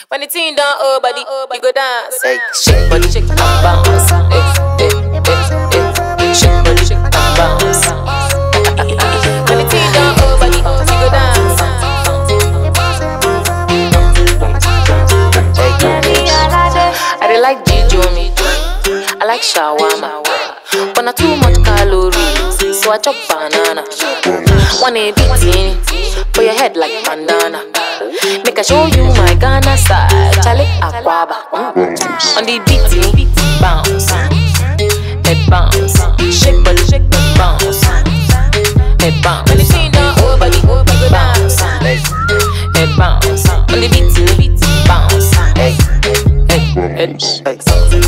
When the team down, oh body, you go dance. Hey, shake body, shake and bounce. Shake body, shake and bounce. When the team down, oh body, you go dance. I dey like Jijomi, I like shawarma, but not too much calories, so I chop banana. One a beating for your head like bandana. Make I show you my Ghana style, Charlie Aquaba. On the beating, bounce, head bounce, shake body, shake bounce, head bounce. When the scene down, oh body, bounce, head bounce. On the beating, bounce, head bounce.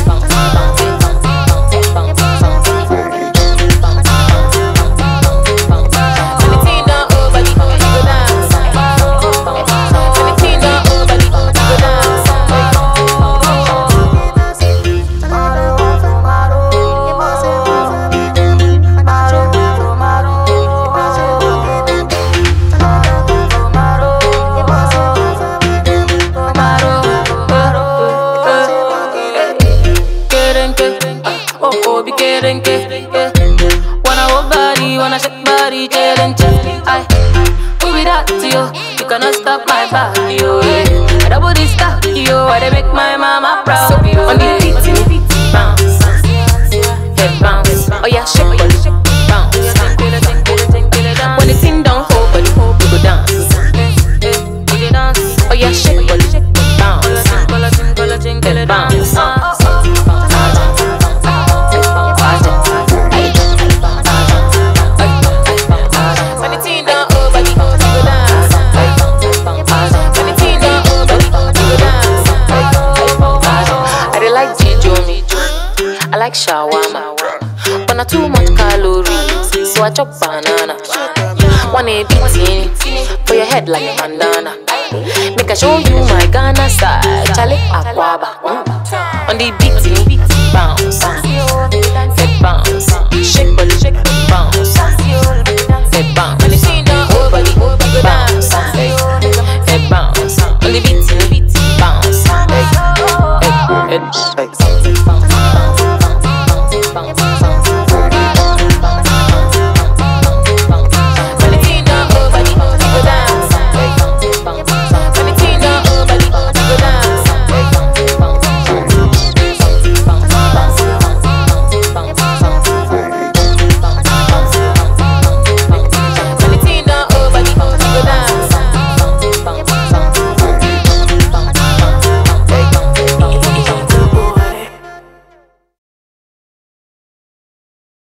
Wanna hold body, wanna shake body, challenge. Who be that to you? You cannot stop my body, yo. I double this stuff, yo. I dey make my mama proud. So on the beat, bounce, head bounce. Oh yeah, shake body, bounce. When the thing down, hold body, you go dance. Oh yeah, shake body, bounce, head bounce. I like shawarma, but not too much calories, so I chop banana. One a beating for your head like bandana. Make I show you my Ghana style, Charlie Aquaba. On the beating, bounce, head bounce, shake body, shake bounce.